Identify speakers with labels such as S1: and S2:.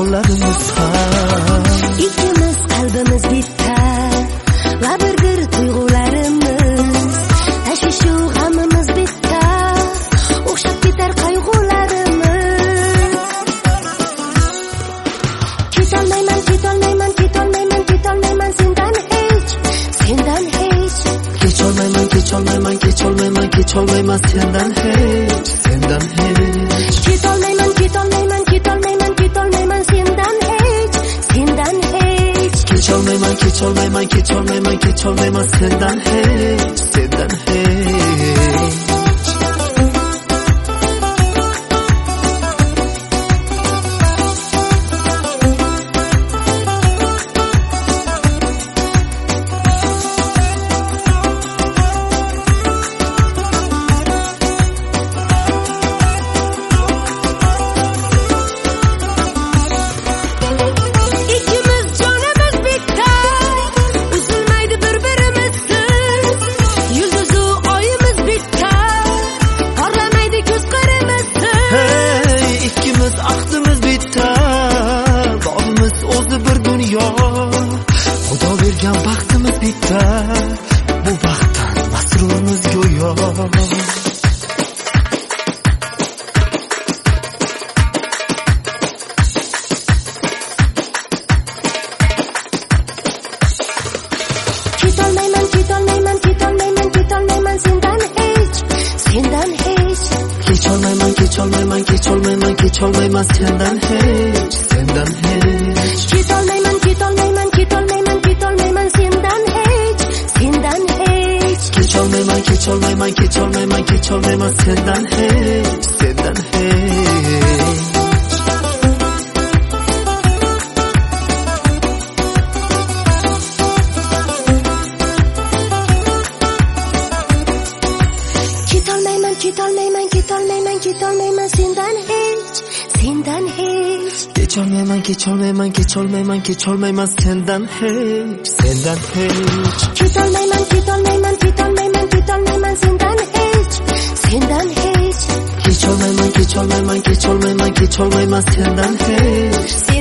S1: qo'llarimiz ham.
S2: Ikkimiz qalbimiz bitta va bir tuyg'ularimiz, tashvishu g'amimiz bitta, o'xshab ketar qayg'ularimiz. Ketolmayman, ketolmayman, ketolmayman, ketolmayman sendan hech, sendan hech.
S1: Kecholmayman, kecholmayman, kecholmayman, kecholmayman sendan hech, sendan hech.
S2: Ketolmayman, ketolmayman, ketolmayman, ketolmayman sendan hech, sendan hech.
S1: Kecholmayman, kecholmayman, kecholmayman, kecholmayman sendan hech, sendan hech. Xudo bergan baxtimiz bitta, bu baxtdan masrurmiz go'yo.
S2: Ketolmayman, ketolmayman, ketolmayman, ketolmayman sendan hech, sendan hech.
S1: Kecholmayman, kecholmayman, kecholmayman, kecholmayman sendan hech, sendan hech.
S2: Ketolmayman, ketolmayman, ketolmayman, ketolmayman sendan hech, sendan hech.
S1: Kecholmayman, kecholmayman, kecholmayman, kecholmayman sendan hech, sendan hech.
S2: Ketolmayman, ketolmayman, ketolmayman, ketolmayman sendan hech, sendan hech.
S1: Kecholmayman, kecholmayman, kecholmayman, kecholmayman sendan hech, sendan hech.
S2: Ketolmayman, ketolmayman, ketolmayman, ketolmayman sendan hech, sendan hech.
S1: Kecholmayman, kecholmayman, kecholmayman, kecholmayman sendan hech.